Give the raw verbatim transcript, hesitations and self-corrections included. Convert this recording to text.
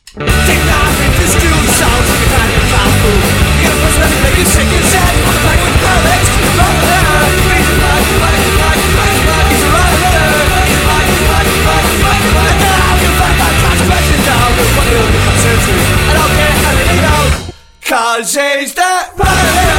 Take that with this dude sounds like a kind of clown food. You get a person that make you shake your head. On the back with Alex, run the letter. Read the back, back, back, back, back. He's a run the letter. Back, back, back, back, back. Now you find that consequences down. There's one who'll become sensory. I don't care how they know. Cause he's the runner.